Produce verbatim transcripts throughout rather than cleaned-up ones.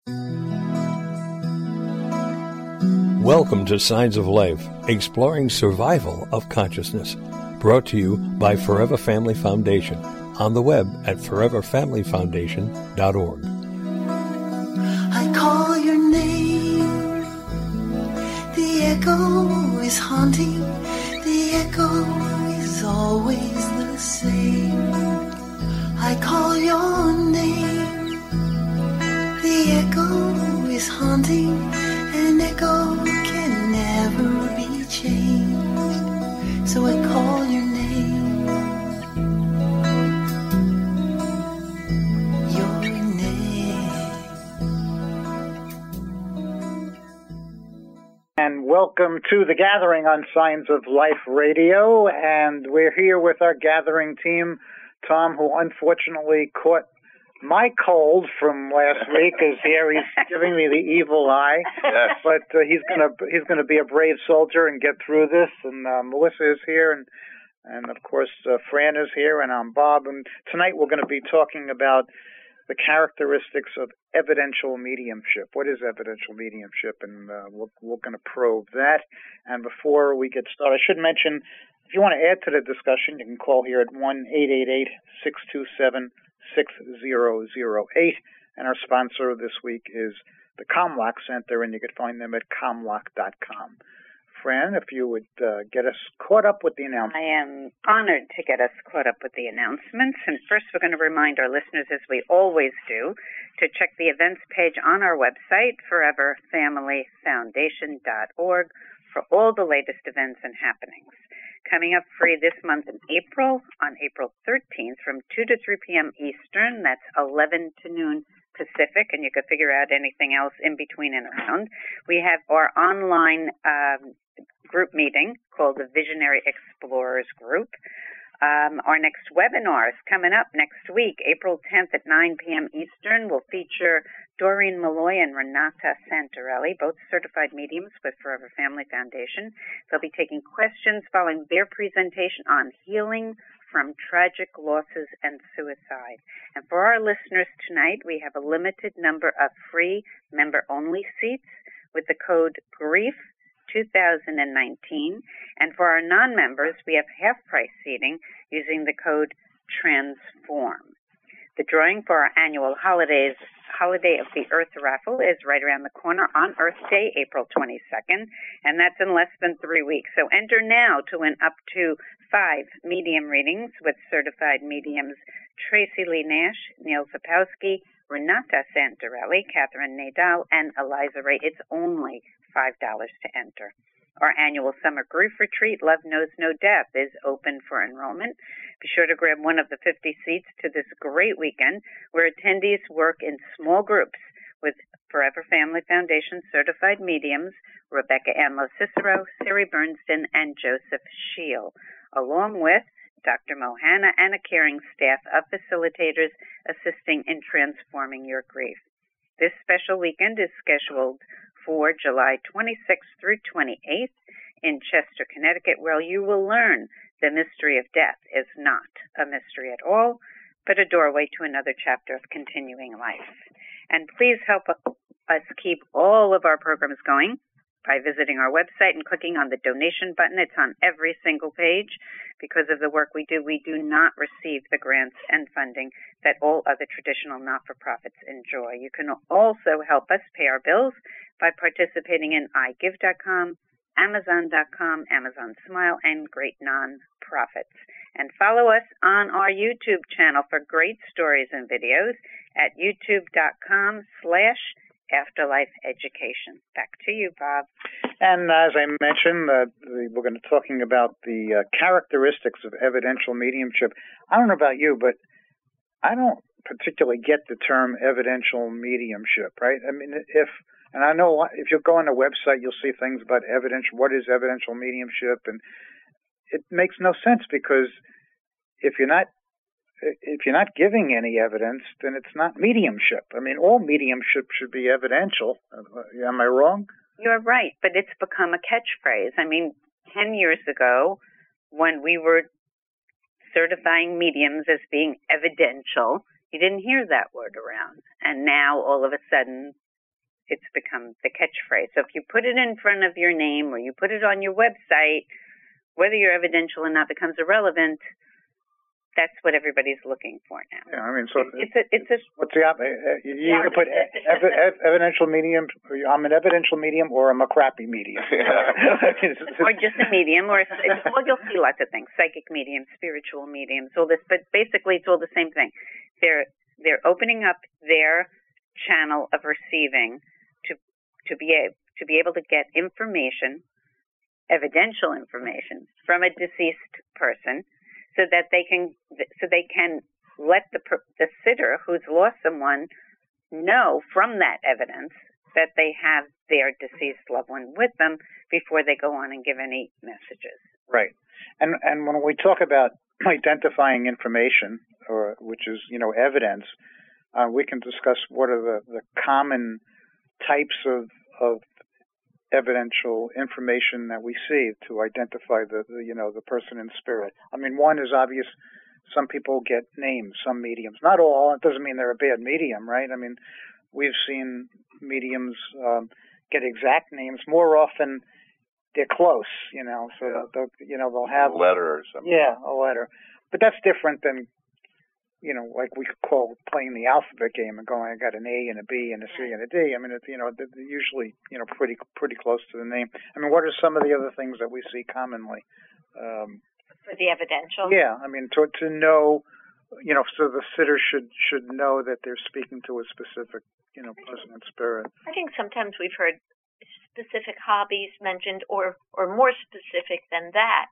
Welcome to Signs of Life, exploring survival of consciousness. Brought to you by Forever Family Foundation, on the web at forever family foundation dot org. I call your name, the echo is haunting, the echo is always the same. I call your name, the echo is haunting, an echo can never be changed, so I call your name, your name. And welcome to The Gathering on Signs of Life Radio, and we're here with our gathering team. Tom, who unfortunately caught my cold from last week, is here. He's giving me the evil eye. Yes. But uh, he's gonna he's gonna be a brave soldier and get through this. And uh, Melissa is here, and and of course uh, Fran is here, and I'm Bob. And tonight we're going to be talking about the characteristics of evidential mediumship. What is evidential mediumship? And uh, we're, we're going to probe that. And before we get started, I should mention, if you want to add to the discussion, you can call here at one eight eight eight, six two seven, six zero zero eight. And our sponsor this week is the Comlock Center, and you can find them at comlock dot com. Fran, if you would uh, get us caught up with the announcement. I am honored to get us caught up with the announcements. And first, we're going to remind our listeners, as we always do, to check the events page on our website, forever family foundation dot org, for all the latest events and happenings. Coming up free this month in April, on April thirteenth, from two to three p.m. Eastern, that's eleven to noon Pacific, and you can figure out anything else in between and around. We have our online um, group meeting called the Visionary Explorers Group. Um, our next webinar is coming up next week, April tenth at nine p.m. Eastern. Will feature Doreen Malloy and Renata Santarelli, both certified mediums with Forever Family Foundation. They'll be taking questions following their presentation on healing from tragic losses and suicide. And for our listeners tonight, we have a limited number of free member-only seats with the code GRIEF two thousand nineteen. And for our non-members, we have half-price seating using the code TRANSFORM. The drawing for our annual holidays Holiday of the Earth raffle is right around the corner on Earth Day, April twenty-second, and that's in less than three weeks. So enter now to win up to five medium readings with certified mediums Tracy Lee Nash, Neil Sapowski, Renata Santarelli, Catherine Nadal, and Eliza Ray. It's only five dollars to enter. Our annual summer grief retreat, Love Knows No Death, is open for enrollment. Be sure to grab one of the fifty seats to this great weekend where attendees work in small groups with Forever Family Foundation certified mediums Rebecca Anlo Cicero, Siri Bernstein, and Joseph Scheel, along with Doctor Mohana and a caring staff of facilitators assisting in transforming your grief. This special weekend is scheduled for July twenty-sixth through twenty-eighth in Chester, Connecticut, where you will learn the mystery of death is not a mystery at all, but a doorway to another chapter of continuing life. And please help us keep all of our programs going by visiting our website and clicking on the donation button. It's on every single page. Because of the work we do, we do not receive the grants and funding that all other traditional not-for-profits enjoy. You can also help us pay our bills by participating in i give dot com, amazon dot com, Amazon Smile, and great non-profits. And follow us on our YouTube channel for great stories and videos at youtube dot com slash Afterlife Education. Back to you, Bob. And as I mentioned, uh, we're going to be talking about the uh, characteristics of evidential mediumship. I don't know about you, but I don't particularly get the term evidential mediumship, right? I mean, if, and I know if you go on the website, you'll see things about evidential, what is evidential mediumship, and it makes no sense because if you're not If you're not giving any evidence, then it's not mediumship. I mean, all mediumship should be evidential. Am I wrong? You're right, but it's become a catchphrase. I mean, ten years ago, when we were certifying mediums as being evidential, you didn't hear that word around. And now, all of a sudden, it's become the catchphrase. So if you put it in front of your name or you put it on your website, whether you're evidential or not becomes irrelevant. That's what everybody's looking for now. Yeah, I mean, so it's a, it's a. What's the op- you yeah. either put ev- ev- evidential medium. I'm an evidential medium, or I'm a crappy medium. Or just a medium, or well, you'll see lots of things: psychic mediums, spiritual mediums, all this. But basically, it's all the same thing. They're they're opening up their channel of receiving to to be able to be able to get information, evidential information from a deceased person. So that they can, so they can let the the sitter who's lost someone know from that evidence that they have their deceased loved one with them before they go on and give any messages. Right, and and when we talk about identifying information, or which is you know evidence, uh, we can discuss what are the, the common types of of evidential information that we see to identify the, the you know the person in spirit. I mean, one is obvious. Some people get names, some mediums, not all. It doesn't mean they're a bad medium, right? I mean, we've seen mediums um, get exact names. More often, they're close, you know. So yeah. they'll, you know they'll have a letter or something. Yeah, a letter. But that's different than you know, like we could call playing the alphabet game and going, I got an A and a B and a C and a D. I mean, it's, you know, they're usually, you know, pretty pretty close to the name. I mean, what are some of the other things that we see commonly? Um, For the evidential? Yeah, I mean, to to know, you know, so the sitter should should know that they're speaking to a specific, you know, person in spirit. I think sometimes we've heard specific hobbies mentioned, or or more specific than that.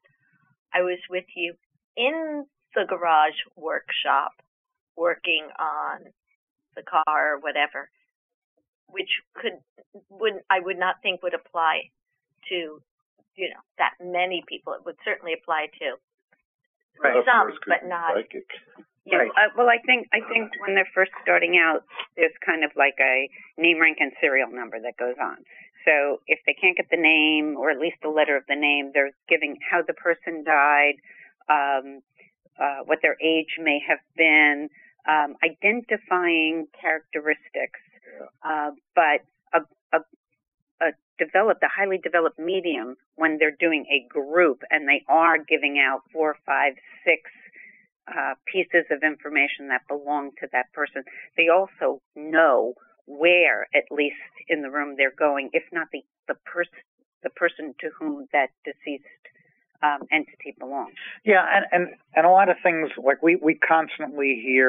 I was with you in the garage workshop working on the car or whatever, which could would I would not think would apply to you know that many people. It would certainly apply to right. some, but not. Psychic. Yeah, right. uh, well, I think I think when they're first starting out, there's kind of like a name, rank, and serial number that goes on. So if they can't get the name, or at least the letter of the name, they're giving how the person died. Um, Uh, what their age may have been, um, identifying characteristics, yeah. uh, but a, a, a developed, a highly developed medium, when they're doing a group and they are giving out four, five, six uh, pieces of information that belong to that person, they also know where, at least in the room, they're going, if not the the person the person to whom that deceased Um, entity belongs. Yeah, and, and, and a lot of things, like we, we constantly hear,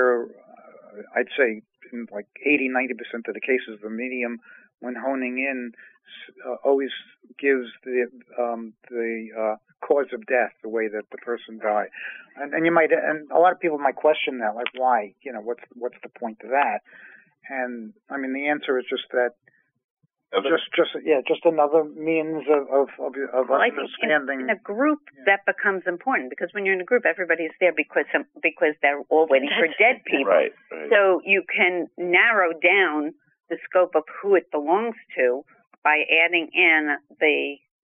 uh, I'd say in like eighty, ninety percent of the cases, the medium, when honing in, uh, always gives the um, the uh, cause of death, the way that the person died. And, and you might, and a lot of people might question that, like, why? You know, what's what's the point of that? And I mean, the answer is just that. Just, just, yeah, just another means of of, of, of well, understanding. I think in, in a group yeah. that becomes important, because when you're in a group, everybody's there because some, because they're all waiting for dead people. Right, right. So you can narrow down the scope of who it belongs to by adding in the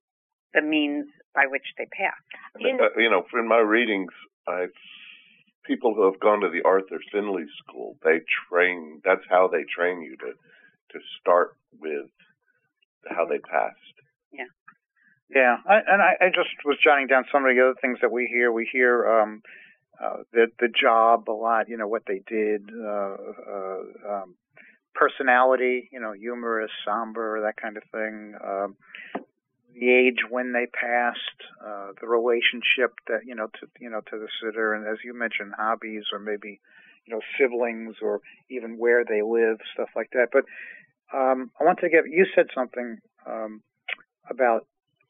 the means by which they pass. You know, you know in my readings, I've people who have gone to the Arthur Findlay School. They train. That's how they train you to to start with how they passed. Yeah. Yeah, I, and I, I just was jotting down some of the other things that we hear. We hear um, uh, the the job a lot. You know what they did, uh, uh, um, personality. You know, humorous, somber, that kind of thing. Um, the age when they passed, uh, the relationship that you know to you know to the sitter, and as you mentioned, hobbies or maybe you know siblings or even where they live, stuff like that. But Um, I want to give, you said something um, about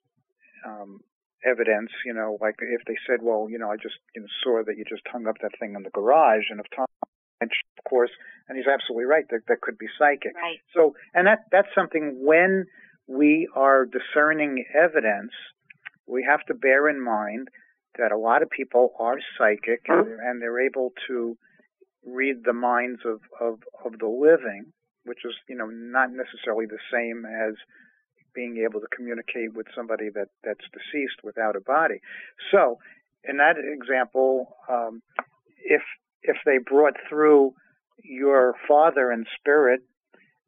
um, evidence, you know, like if they said, well, you know, I just you know, saw that you just hung up that thing in the garage, and if Tom, of course, and he's absolutely right, that that could be psychic. Right. So, and that that's something when we are discerning evidence, we have to bear in mind that a lot of people are psychic and they're, and they're able to read the minds of, of, of the living, which is, you know, not necessarily the same as being able to communicate with somebody that, that's deceased without a body. So, in that example, um, if if they brought through your father in spirit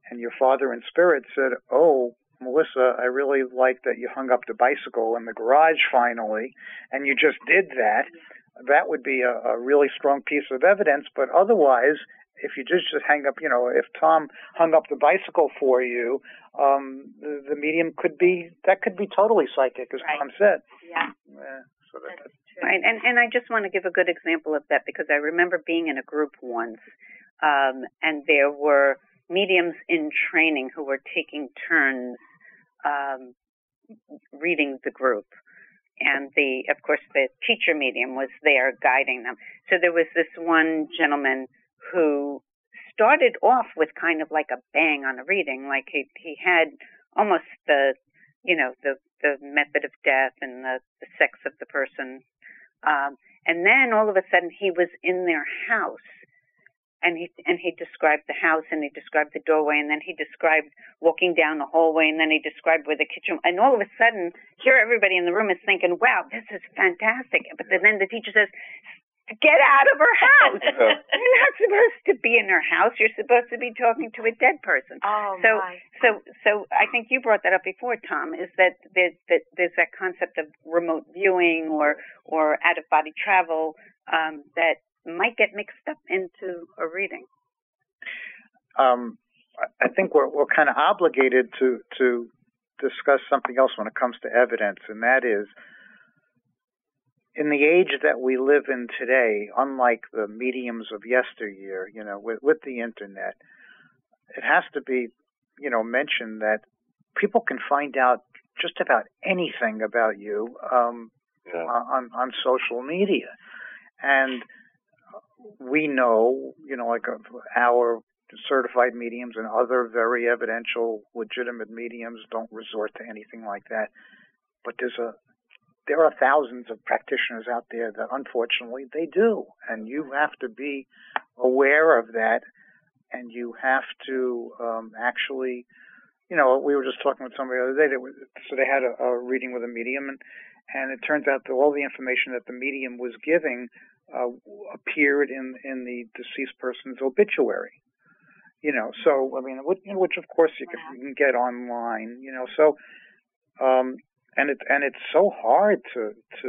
and your father in spirit said, "Oh, Melissa, I really like that you hung up the bicycle in the garage finally, and you just did that," that would be a, a really strong piece of evidence. But otherwise, if you just, just hang up, you know, if Tom hung up the bicycle for you, um, the, the medium could be, that could be totally psychic, as right. Tom said. Yeah. yeah so that, That's true. Right. And, and I just want to give a good example of that, because I remember being in a group once, um, and there were mediums in training who were taking turns um, reading the group. And the, of course, the teacher medium was there guiding them. So there was this one gentleman who started off with kind of like a bang on a reading, like he he had almost the, you know, the the method of death and the, the sex of the person, um, and then all of a sudden he was in their house, and he and he described the house, and he described the doorway, and then he described walking down the hallway, and then he described where the kitchen, and all of a sudden here everybody in the room is thinking, wow, this is fantastic, but then the teacher says, get out of her house. Yeah. You're not supposed to be in her house. You're supposed to be talking to a dead person. Oh, so, my. so, so I think you brought that up before, Tom, is that there's, that there's that concept of remote viewing or, or out-of-body travel um, that might get mixed up into a reading. Um, I think we're, we're kind of obligated to, to discuss something else when it comes to evidence, and that is, in the age that we live in today, unlike the mediums of yesteryear, you know, with, with the internet, it has to be, you know, mentioned that people can find out just about anything about you um, yeah. on, on social media. And we know, you know, like our certified mediums and other very evidential, legitimate mediums don't resort to anything like that. But there's a There are thousands of practitioners out there that, unfortunately, they do. And you have to be aware of that, and you have to um, actually, you know, we were just talking with somebody the other day. That was, so they had a, a reading with a medium, and, and it turns out that all the information that the medium was giving uh, appeared in, in the deceased person's obituary. You know, so, I mean, which, which of course, you can, you can get online, you know, so... Um, And it and it's so hard to to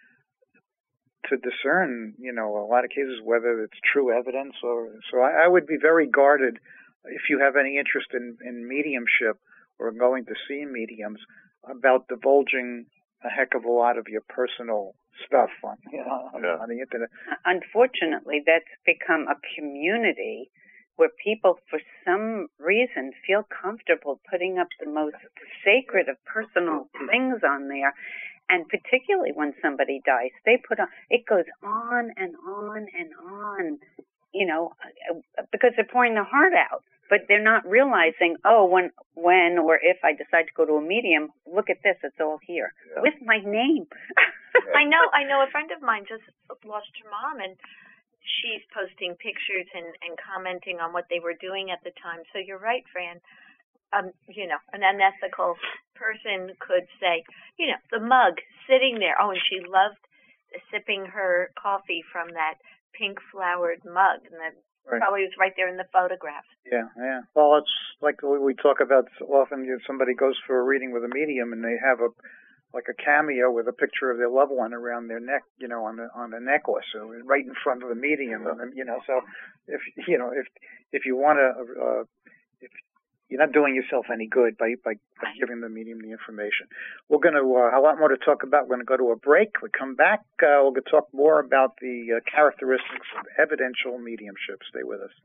to discern, you know, a lot of cases whether it's true evidence or so. I, I would be very guarded if you have any interest in, in mediumship or going to see mediums about divulging a heck of a lot of your personal stuff on you know, yeah. on the internet. Unfortunately, that's become a community where people, for some reason, feel comfortable putting up the most sacred of personal things on there. And particularly when somebody dies, they put on, it goes on and on and on, you know, because they're pouring their heart out. But they're not realizing, oh, when, when or if I decide to go to a medium, look at this, it's all here, yeah. with my name. I know, I know a friend of mine just lost her mom, and she's posting pictures and, and commenting on what they were doing at the time. So you're right, Fran. Um, you know, an unethical person could say, you know, the mug sitting there. Oh, and she loved sipping her coffee from that pink flowered mug, and that right. probably was right there in the photograph. Yeah, yeah. Well, it's like we talk about so often. You know, somebody goes for a reading with a medium, and they have a like a cameo with a picture of their loved one around their neck, you know, on the on a necklace, or right in front of the medium, and, you know. So, if you know, if if you want to, uh, if you're not doing yourself any good by by, by giving the medium the information. We're going to uh, a lot more to talk about. We're going to go to a break. We come back. Uh, we'll talk more about the uh, characteristics of evidential mediumship. Stay with us.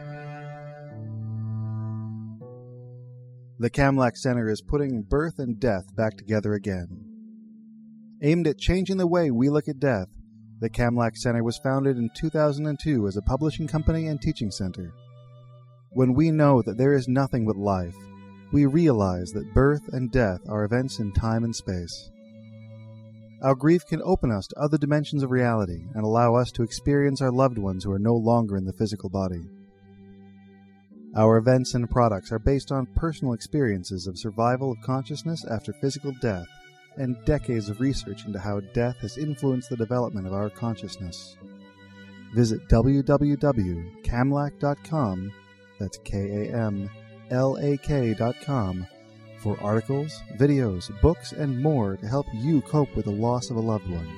The Kamlach Center is putting birth and death back together again. Aimed at changing the way we look at death, the Kamlach Center was founded in two thousand two as a publishing company and teaching center. When we know that there is nothing but life, we realize that birth and death are events in time and space. Our grief can open us to other dimensions of reality and allow us to experience our loved ones who are no longer in the physical body. Our events and products are based on personal experiences of survival of consciousness after physical death and decades of research into how death has influenced the development of our consciousness. Visit w w w dot kamlach dot com, that's K A M L A K dot com for articles, videos, books, and more to help you cope with the loss of a loved one.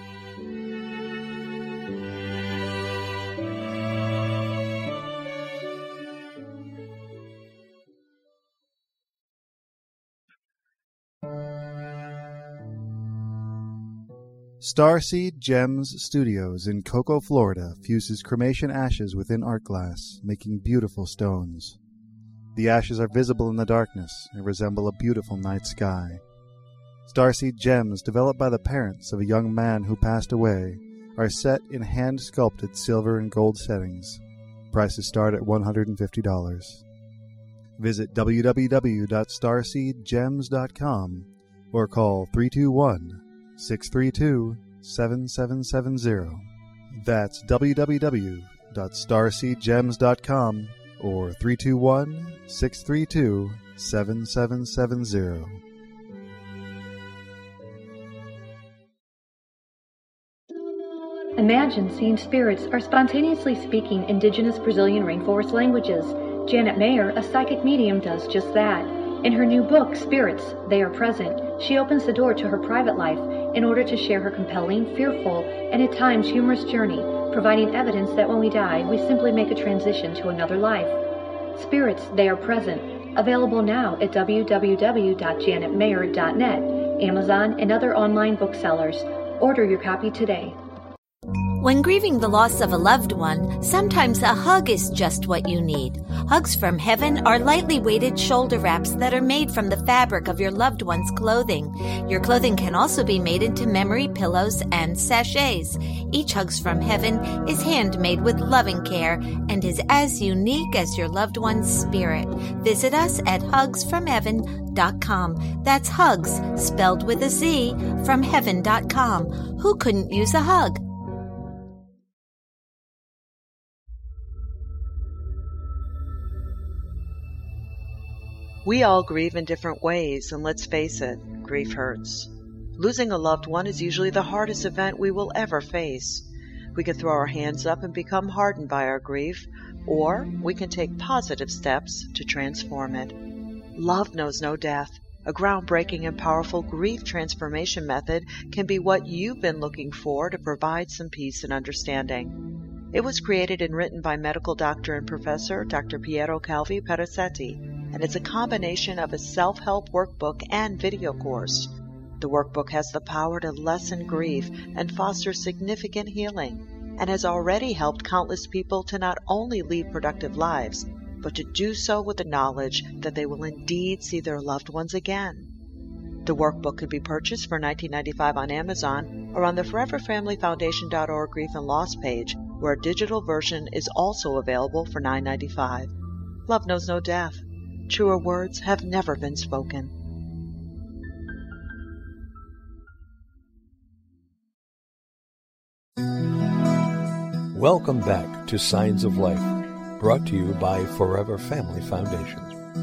Starseed Gems Studios in Cocoa, Florida fuses cremation ashes within art glass, making beautiful stones. The ashes are visible in the darkness and resemble a beautiful night sky. Starseed Gems, developed by the parents of a young man who passed away, are set in hand-sculpted silver and gold settings. Prices start at one hundred fifty dollars. Visit w w w dot starseed gems dot com or call three two one, six three two, seven seven seven zero. That's w w w dot starseed gems dot com or three two one, six three two, seven seven seven zero. Imagine seeing spirits are spontaneously speaking indigenous Brazilian rainforest languages. Janet Mayer, a psychic medium, does just that. In her new book, Spirits, They Are Present, she opens the door to her private life in order to share her compelling, fearful, and at times humorous journey, providing evidence that when we die, we simply make a transition to another life. Spirits, They Are Present, available now at w w w dot janet mayer dot net, Amazon, and other online booksellers. Order your copy today. When grieving the loss of a loved one, sometimes a hug is just what you need. Hugs from Heaven are lightly weighted shoulder wraps that are made from the fabric of your loved one's clothing. Your clothing can also be made into memory pillows and sachets. Each Hugs from Heaven is handmade with loving care and is as unique as your loved one's spirit. Visit us at hugs from heaven dot com. That's Hugs, spelled with a Z, from heaven dot com. Who couldn't use a hug? We all grieve in different ways, and let's face it, grief hurts. Losing a loved one is usually the hardest event we will ever face. We can throw our hands up and become hardened by our grief, or we can take positive steps to transform it. Love knows no death. A groundbreaking and powerful grief transformation method can be what you've been looking for to provide some peace and understanding. It was created and written by medical doctor and professor Doctor Piero Calvi Perazzetti, and it's a combination of a self-help workbook and video course. The workbook has the power to lessen grief and foster significant healing, and has already helped countless people to not only lead productive lives, but to do so with the knowledge that they will indeed see their loved ones again. The workbook could be purchased for nineteen ninety-five dollars on Amazon or on the forever family foundation dot org Grief and Loss page, where a digital version is also available for nine ninety-five. Love knows no death. Truer words have never been spoken. Welcome back to Signs of Life, brought to you by Forever Family Foundation.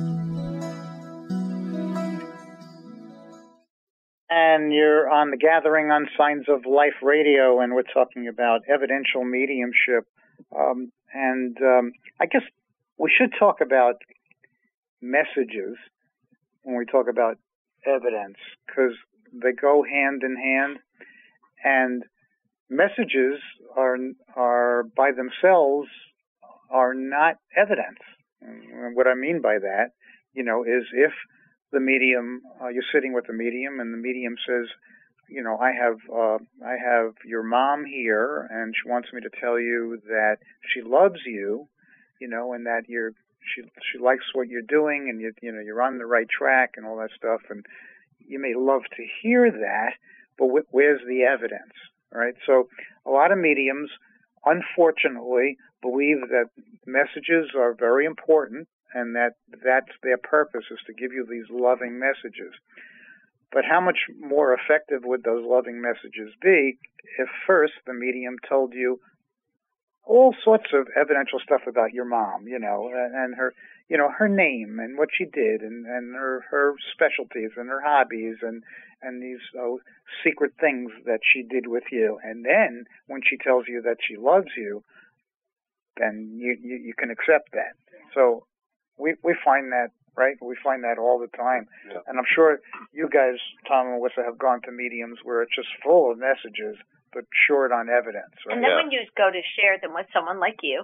And you're on the Gathering on Signs of Life radio, and we're talking about evidential mediumship. Um, and um, I guess we should talk about messages when we talk about evidence, because they go hand in hand, and messages are are by themselves are not evidence. And what I mean by that, you know, is if the medium, uh, you're sitting with the medium, and the medium says, you know, I have uh, I have your mom here, and she wants me to tell you that she loves you, you know, and that you're she she likes what you're doing, and you you know you're on the right track, and all that stuff, and you may love to hear that, but wh- where's the evidence, right? So a lot of mediums, unfortunately, believe that messages are very important, and that that's their purpose, is to give you these loving messages. But how much more effective would those loving messages be if first the medium told you all sorts of evidential stuff about your mom, you know, and her, you know, her name and what she did, and, and her, her specialties and her hobbies, and, and these oh, secret things that she did with you. And then when she tells you that she loves you, then you, you, you can accept that. So we we we find that, right? We find that all the time. Yeah. And I'm sure you guys, Tom and Melissa, have gone to mediums where it's just full of messages, but short on evidence. Right? And then Yeah. when you go to share them with someone like you,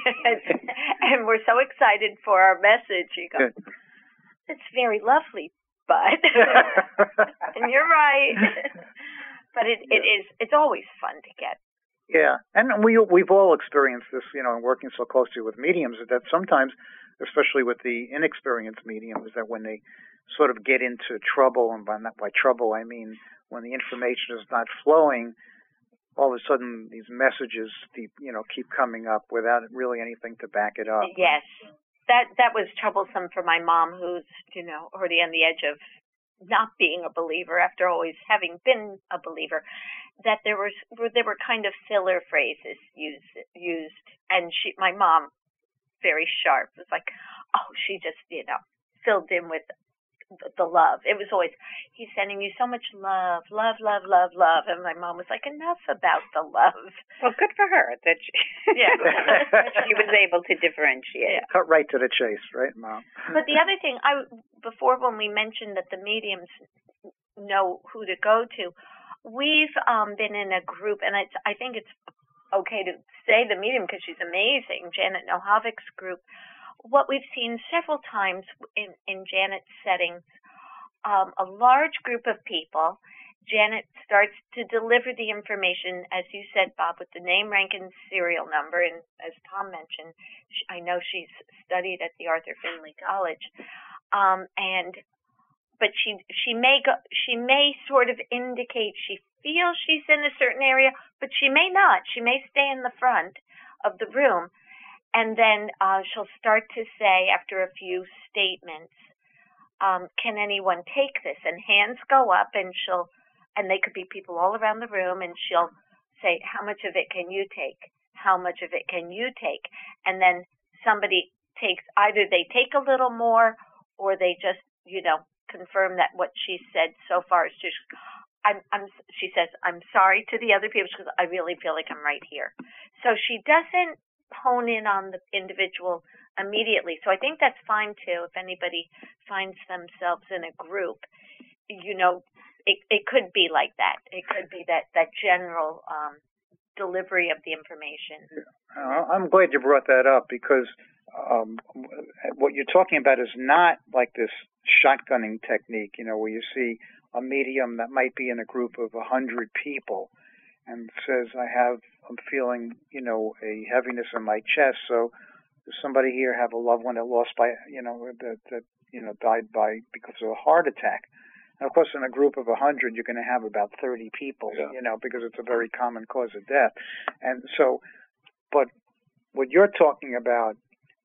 and we're so excited for our message, you go, it's very lovely, but, and you're right. But it, it is, it's always fun to get. Yeah, and we, we've all experienced this, you know, working so closely with mediums, that sometimes, especially with the inexperienced mediums, that when they sort of get into trouble, and by not by trouble I mean when the information is not flowing, all of a sudden these messages, keep, you know, keep coming up without really anything to back it up. Yes, that that was troublesome for my mom, who's, you know, already on the edge of not being a believer after always having been a believer. That there was there were kind of filler phrases used used, and she, my mom, very sharp, was like, oh, she just, you know, filled in with the love. It was always, he's sending you so much love, love, love, love, love. And my mom was like, enough about the love. Well, good for her that she, yeah. she was able to differentiate. Yeah. Cut right to the chase, right, Mom? But the other thing, I before when we mentioned that the mediums know who to go to, we've um, been in a group, and it's, I think it's okay to say the medium because she's amazing, Janet Nohavic's group. What we've seen several times in, in Janet's settings, um, a large group of people, Janet starts to deliver the information, as you said, Bob, with the name, rank, and serial number. And as Tom mentioned, she, I know she's studied at the Arthur Findlay College. Um, and but she she may go, she may sort of indicate she feels she's in a certain area, but she may not. She may stay in the front of the room. And then uh, she'll start to say, after a few statements, um, can anyone take this? And hands go up, and she'll, and they could be people all around the room, and she'll say, how much of it can you take? How much of it can you take? And then somebody takes, either they take a little more, or they just, you know, confirm that what she said so far is just, I'm, I'm, she says, I'm sorry to the other people, because I really feel like I'm right here. So she doesn't hone in on the individual immediately. So I think that's fine too. If anybody finds themselves in a group, you know, it it could be like that. It could be that that general um, delivery of the information. Uh, I'm glad you brought that up, because um, what you're talking about is not like this shotgunning technique, you know, where you see a medium that might be in a group of a hundred people and says, I have, I'm feeling, you know, a heaviness in my chest. So does somebody here have a loved one that lost by, you know, that, that you know, died by, because of a heart attack? And of course, in a group of a hundred, you're going to have about thirty people, yeah. you know, because it's a very common cause of death. And so, but what you're talking about,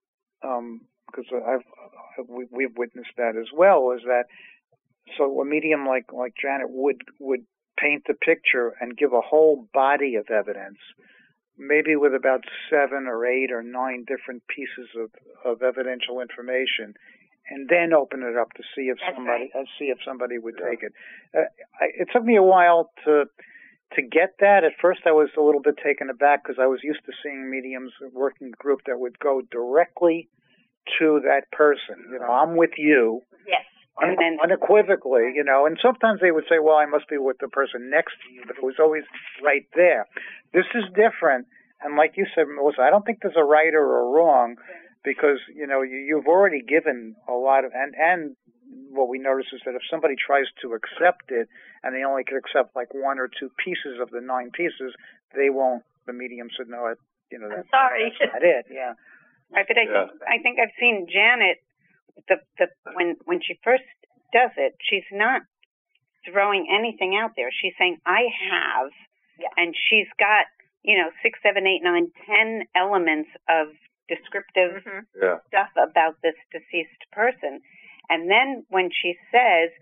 um, because I've, we, we've witnessed that as well, is that, so a medium like, like Janet would, would paint the picture and give a whole body of evidence, maybe with about seven or eight or nine different pieces of, of evidential information, and then open it up to see if That's somebody right. uh, see if somebody would Yeah. take it. Uh, I, it took me a while to to get that. At first, I was a little bit taken aback, because I was used to seeing mediums working group that would go directly to that person. You know, I'm with you. Yes. Un- unequivocally, you know, and sometimes they would say, well, I must be with the person next to you, but it was always right there. This is different, and like you said, Melissa, I don't think there's a right or a wrong, because, you know, you, you've already given a lot of, and, and what we notice is that if somebody tries to accept it, and they only can accept like one or two pieces of the nine pieces, they won't, the medium said, no, it, you know, that, I'm sorry. that's not it, yeah. Right, but I Yeah. think I think I've seen Janet. The the when when she first does it, she's not throwing anything out there. She's saying, "I have," Yeah. and she's got, you know, six, seven, eight, nine, ten elements of descriptive Mhm. Yeah. stuff about this deceased person, and then when she says,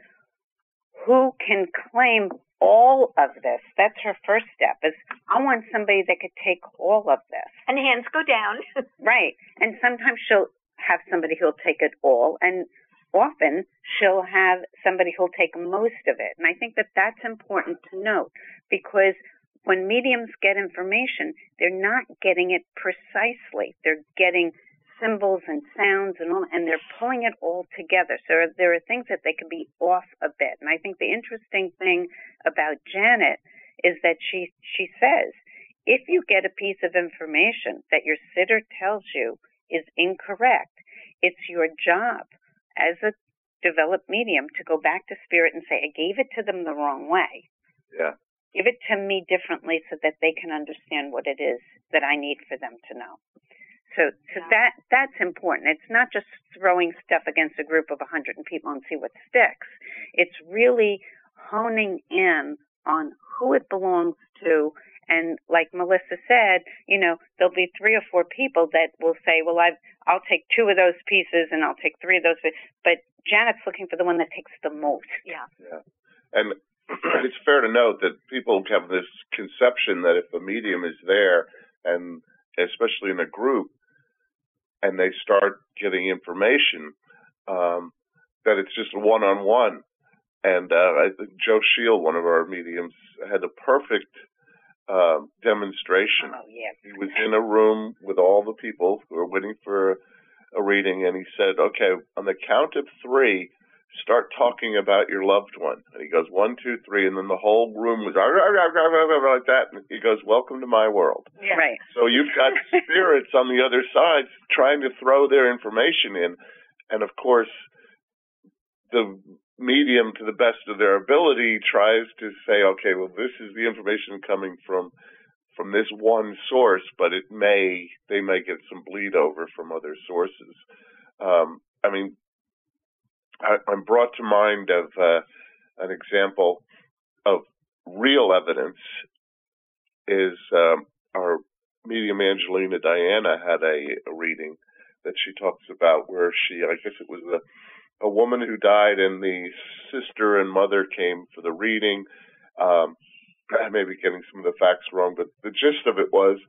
"Who can claim all of this?" That's her first step. Is I want somebody that could take all of this. And hands go down. Right. And sometimes she'll have somebody who'll take it all, and often she'll have somebody who'll take most of it. And I think that that's important to note, because when mediums get information, they're not getting it precisely. They're getting symbols and sounds and all, and they're pulling it all together. So there are things that they can be off a bit. And I think the interesting thing about Janet is that she she says, if you get a piece of information that your sitter tells you is incorrect, it's your job as a developed medium to go back to spirit and say, I gave it to them the wrong way. Yeah. Give it to me differently so that they can understand what it is that I need for them to know. So, so that that's important. It's not just throwing stuff against a group of a hundred people and see what sticks. It's really honing in on who it belongs to. And like Melissa said, you know, there'll be three or four people that will say, well, I've, I'll take two of those pieces and I'll take three of those. But Janet's looking for the one that takes the most. Yeah. Yeah. And it's fair to note that people have this conception that if a medium is there, and especially in a group, and they start getting information, um, that it's just a one-on-one. And uh, I think Joe Shield, one of our mediums, had a perfect uh, demonstration. Oh, yeah. He was in a room with all the people who were waiting for a reading, and he said, okay, on the count of three, start talking about your loved one. And he goes, one, two, three, and then the whole room was like that. And he goes, welcome to my world. Yeah. Right. So you've got spirits on the other side trying to throw their information in. And, of course, the medium, to the best of their ability, tries to say, okay, well, this is the information coming from from this one source, but it may, they may get some bleed over from other sources. Um, I mean, I, I'm brought to mind of uh, an example of real evidence is um, our medium Angelina Diana had a, a reading that she talks about where she, I guess it was a, a woman who died and the sister and mother came for the reading. Um, I may be getting some of the facts wrong, but the gist of it was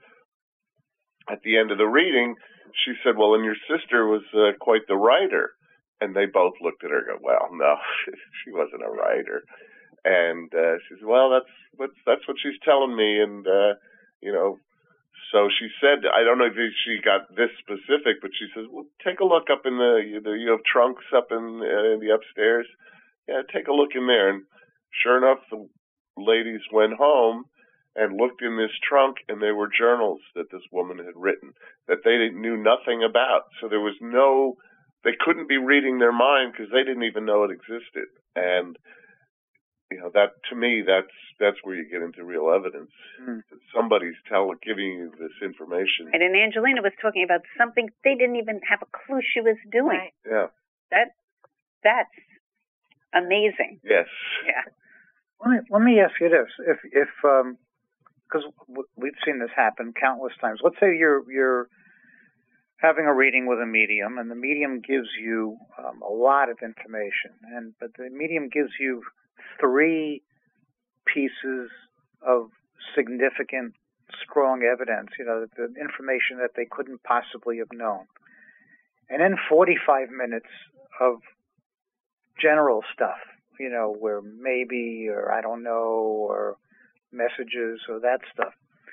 at the end of the reading, she said, well, and your sister was uh, quite the writer. And they both looked at her and go, well, no, she wasn't a writer. And uh, she said, well, that's what, that's what she's telling me. And, uh, you know, so she said, I don't know if she got this specific, but she says, well, take a look up in the, you, know, you have trunks up in, uh, in the upstairs. Yeah, take a look in there. And sure enough, the ladies went home and looked in this trunk, and they were journals that this woman had written that they knew nothing about. So there was no, they couldn't be reading their mind because they didn't even know it existed. And, you know, that, to me, that's, that's where you get into real evidence. Mm. Somebody's telling, giving you this information. And then Angelina was talking about something they didn't even have a clue she was doing. Right. Yeah. That, that's amazing. Yes. Yeah. Let me, let me ask you this. If, if, um, because we've seen this happen countless times. Let's say you're, you're having a reading with a medium, and the medium gives you um, a lot of information, and but the medium gives you three pieces of significant, strong evidence, you know, the information that they couldn't possibly have known. And then forty-five minutes of general stuff, you know, where maybe, or I don't know, or messages or that stuff.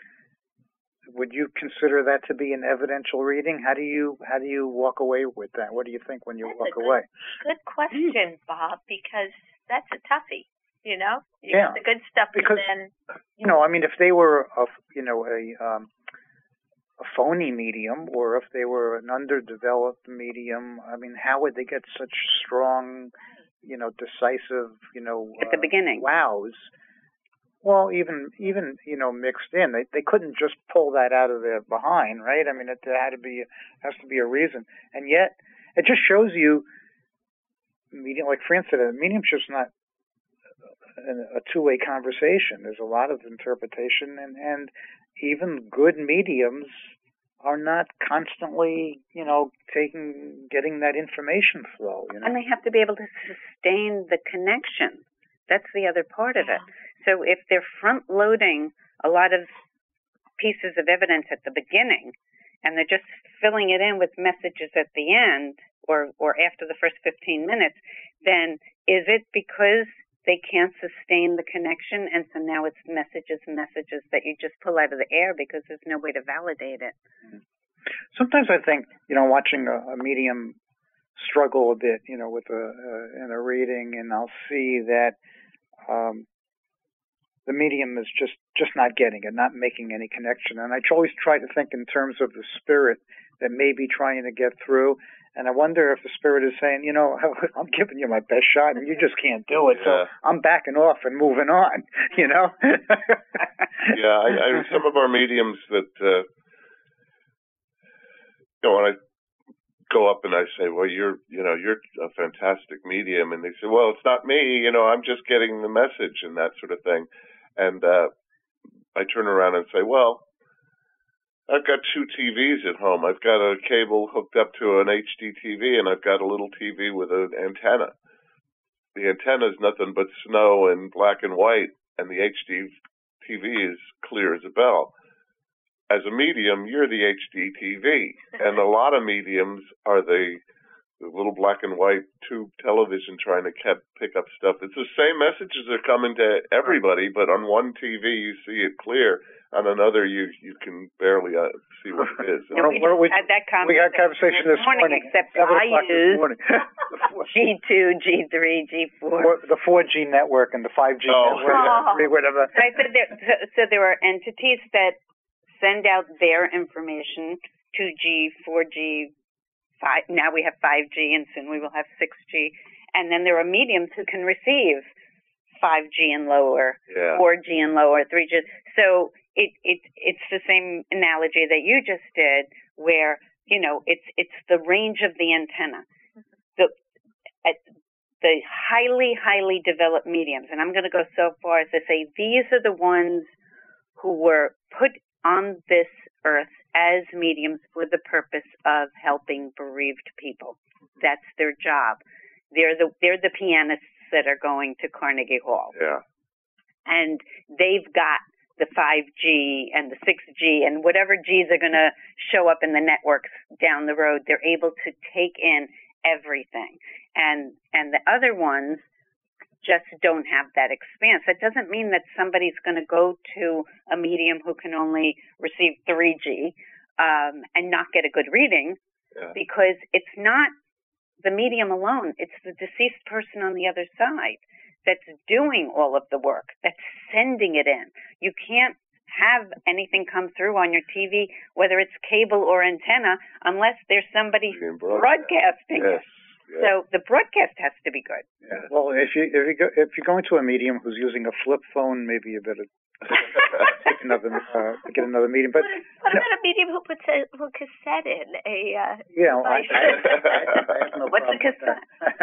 Would you consider that to be an evidential reading? How do you how do you walk away with that? What do you think when you that's walk a good, away? Good question, Bob, because that's a toughie. You know, you yeah. get the good stuff, because, and then you know, I mean, if they were a you know a um, a phony medium, or if they were an underdeveloped medium, I mean, how would they get such strong, you know, decisive, you know, at the uh, beginning wows? Well, even even you know mixed in, they they couldn't just pull that out of their behind, right? I mean, it had to be has to be a reason, and yet it just shows you, medium, like Fran said, mediumship's not a two-way conversation. There's a lot of interpretation, and and even good mediums are not constantly, you know, taking getting that information flow. You know? And they have to be able to sustain the connection. That's the other part of it. So if they're front-loading a lot of pieces of evidence at the beginning, and they're just filling it in with messages at the end, or, or after the first fifteen minutes, then is it because they can't sustain the connection, and so now it's messages and messages that you just pull out of the air because there's no way to validate it? Sometimes I think, you know, watching a, a medium struggle a bit, you know, with a uh, in a reading, and I'll see that um, the medium is just just not getting it, not making any connection. And I always try to think in terms of the spirit that may be trying to get through. And I wonder if the spirit is saying, you know, I'm giving you my best shot, and you just can't do it. Yeah. So I'm backing off and moving on. You know. Yeah, I, I, some of our mediums that, uh, you know, when I go up and I say, well, you're, you know, you're a fantastic medium, and they say, well, it's not me, you know, I'm just getting the message and that sort of thing. And uh, I turn around and say, well, I've got two T Vs at home. I've got a cable hooked up to an H D T V, and I've got a little T V with an antenna. The antenna is nothing but snow and black and white, and the H D T V is clear as a bell. As a medium, you're the H D T V, and a lot of mediums are the, the little black and white tube television trying to keep, pick up stuff. It's the same messages that are coming to everybody, but on one T V you see it clear. On another, you you can barely uh, see what it is. No, we, we had that conversation, we had conversation this morning, morning except I use G two, G three, G four. The four G network and the five G oh. network. Oh. Whatever. I said there, so, so there are entities that send out their information, two G, four G, five. Now we have five G, and soon we will have six G. And then there are mediums who can receive five G and lower, yeah. four G and lower, three G. So it, it it's the same analogy that you just did, where you know it's it's the range of the antenna. The at the highly highly developed mediums, and I'm going to go so far as to say these are the ones who were put on this earth as mediums for the purpose of helping bereaved people. That's their job. They're the they're the pianists that are going to Carnegie Hall. Yeah. And they've got the five G and the six G and whatever Gs are going to show up in the networks down the road. They're able to take in everything. And and the other ones just don't have that expanse. That doesn't mean that somebody's going to go to a medium who can only receive three G um, and not get a good reading, yeah. because it's not the medium alone. It's the deceased person on the other side that's doing all of the work, that's sending it in. You can't have anything come through on your T V, whether it's cable or antenna, unless there's somebody broadcasting yes. it. Yes. So the broadcast has to be good. Yeah. Well, if you if you go, if you're going to a medium who's using a flip phone, maybe you better take another uh, get another medium. But what about no, a medium who puts a who cassette in a? Uh, yeah, well, I, I, I, I have no What's a cassette?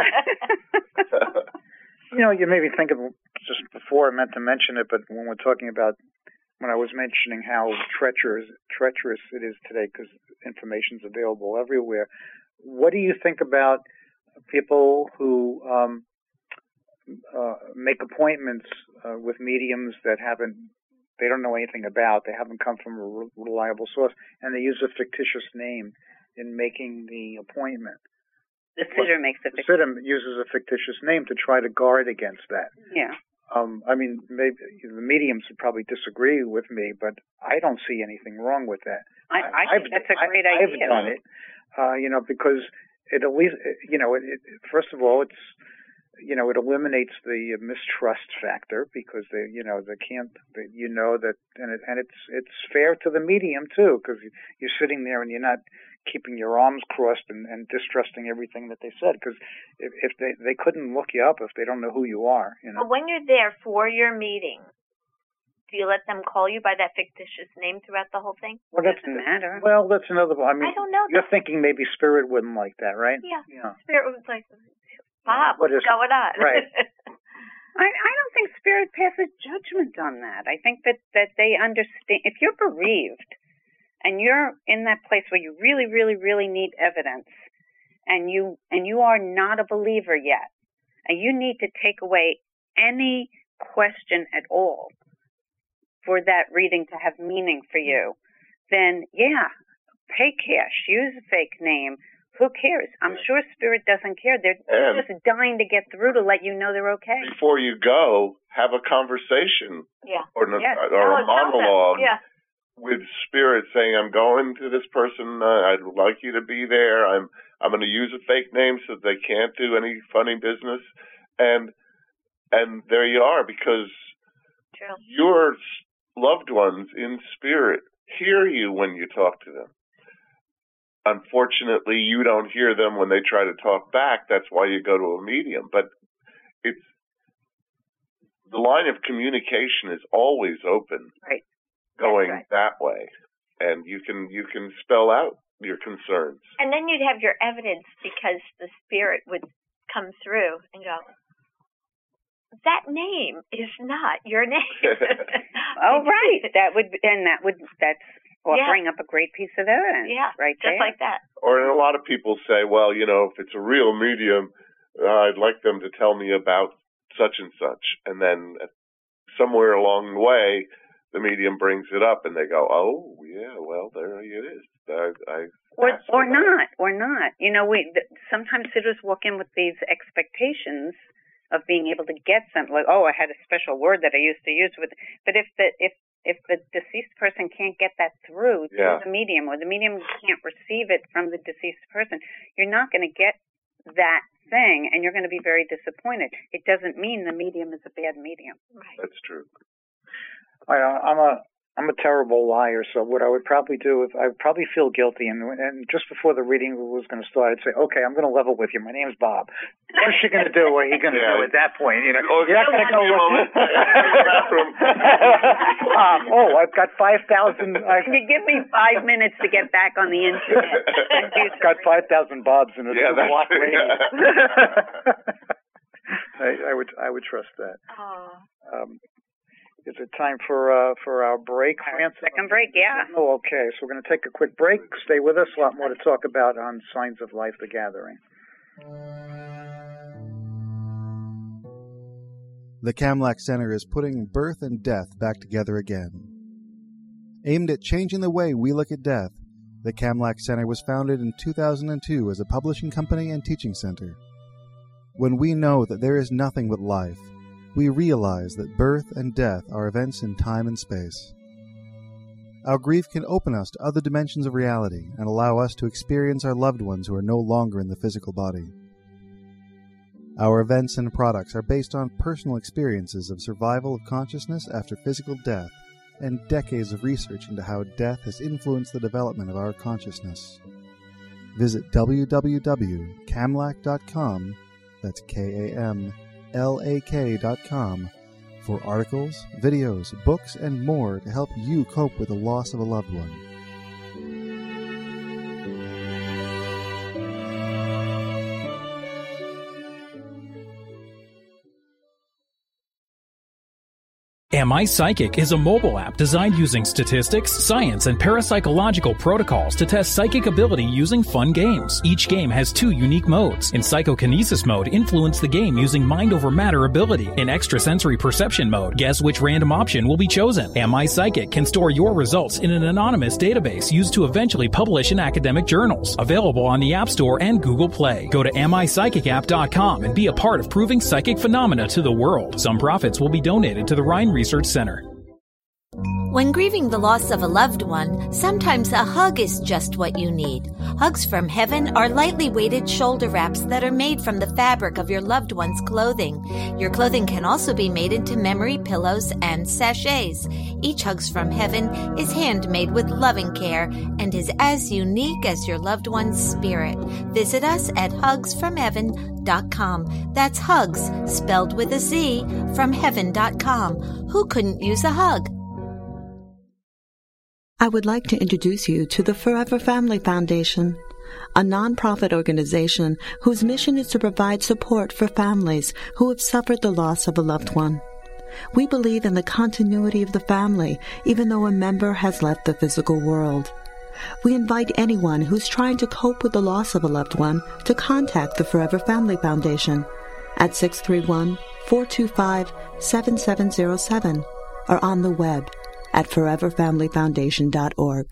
You know, you made me think of just before. I meant to mention it, but when we're talking about when I was mentioning how treacherous treacherous it is today because information's available everywhere. What do you think about people who um, uh, make appointments uh, with mediums that haven't, they don't know anything about, they haven't come from a re- reliable source, and they use a fictitious name in making the appointment? The sitter makes a fictitious. The sitter uses a fictitious name to try to guard against that. Yeah. Um, I mean, maybe the mediums would probably disagree with me, but I don't see anything wrong with that. I, I think that's a great I, idea. I've done it, uh, you know, because it at least, you know, it, it, first of all, it's, you know, it eliminates the mistrust factor because they, you know, they can't, they, you know, that, and it, and it's it's fair to the medium too because you're sitting there and you're not keeping your arms crossed and, and distrusting everything that they said because if, if they they couldn't look you up if they don't know who you are, you know. But when you're there for your meeting, do you let them call you by that fictitious name throughout the whole thing? Well, that doesn't matter. Well, that's another. I mean, I don't know. You're thinking maybe Spirit wouldn't like that, right? Yeah. Yeah. Spirit was like, Bob, what what's is going on? Right. I, I don't think Spirit passes judgment on that. I think that, that they understand. If you're bereaved and you're in that place where you really, really, really need evidence, and you and you are not a believer yet, and you need to take away any question at all for that reading to have meaning for you, then yeah, pay cash, use a fake name. Who cares? I'm sure Spirit doesn't care. They're, they're just dying to get through to let you know they're okay. Before you go, have a conversation yeah. or, yes. or a monologue yeah. with spirit saying, I'm going to this person, uh, I'd like you to be there, I'm I'm going to use a fake name so that they can't do any funny business. And and there you are, because True. Your loved ones in spirit hear you when you talk to them. Unfortunately, you don't hear them when they try to talk back. That's why you go to a medium. But it's the line of communication is always open, right. going right. that way, and you can you can spell out your concerns. And then you'd have your evidence, because the spirit would come through and go, that name is not your name. Oh, right. That would, and that would, that's offering yeah. up a great piece of evidence. Yeah, right just there. like that. Or a lot of people say, well, you know, if it's a real medium, uh, I'd like them to tell me about such and such. And then somewhere along the way, the medium brings it up, and they go, oh, yeah, well, there it is. I, I or or not, or not. You know, we th- sometimes sitters walk in with these expectations of being able to get something, like, oh, I had a special word that I used to use with. But if the if if the deceased person can't get that through to yeah. the medium, or the medium can't receive it from the deceased person, you're not going to get that thing, and you're going to be very disappointed. It doesn't mean the medium is a bad medium. Right. That's true. I, I'm a I'm a terrible liar, so what I would probably do is I would probably feel guilty, and, and just before the reading was going to start, I'd say, okay, I'm going to level with you. My name's Bob. What's she going to do? What are you going to yeah. do at that point? You know, oh, you're not going to go with um, oh, I've got five thousand. Can you give me five minutes to get back on the internet? I've got five thousand Bobs in a yeah, block yeah. radius. I, I would I would trust that. Oh. Um, Is it time for uh, for our break, Francis? Second break, yeah. Oh, okay. So we're going to take a quick break. Stay with us. A lot more to talk about on Signs of Life, The Gathering. The Kamlak Center is putting birth and death back together again. Aimed at changing the way we look at death, the Kamlak Center was founded in two thousand two as a publishing company and teaching center. When we know that there is nothing but life, we realize that birth and death are events in time and space. Our grief can open us to other dimensions of reality and allow us to experience our loved ones who are no longer in the physical body. Our events and products are based on personal experiences of survival of consciousness after physical death and decades of research into how death has influenced the development of our consciousness. Visit w w w dot kamlak dot com, that's K A M L A K dot com, for articles, videos, books, and more to help you cope with the loss of a loved one. Am I Psychic is a mobile app designed using statistics, science, and parapsychological protocols to test psychic ability using fun games. Each game has two unique modes. In psychokinesis mode, influence the game using mind over matter ability. In extrasensory perception mode, guess which random option will be chosen. Am I Psychic can store your results in an anonymous database used to eventually publish in academic journals. Available on the App Store and Google Play. Go to am I psychic app dot com and be a part of proving psychic phenomena to the world. Some profits will be donated to the Rhine Research Center. When grieving the loss of a loved one, sometimes a hug is just what you need. Hugs from Heaven are lightly weighted shoulder wraps that are made from the fabric of your loved one's clothing. Your clothing can also be made into memory pillows and sachets. Each Hugs from Heaven is handmade with loving care and is as unique as your loved one's spirit. Visit us at hugs from heaven dot com. That's hugs, spelled with a Z, from heaven dot com. Who couldn't use a hug? I would like to introduce you to the Forever Family Foundation, a nonprofit organization whose mission is to provide support for families who have suffered the loss of a loved one. We believe in the continuity of the family, even though a member has left the physical world. We invite anyone who's trying to cope with the loss of a loved one to contact the Forever Family Foundation at six three one, four two five, seven seven zero seven or on the web at forever family foundation dot org.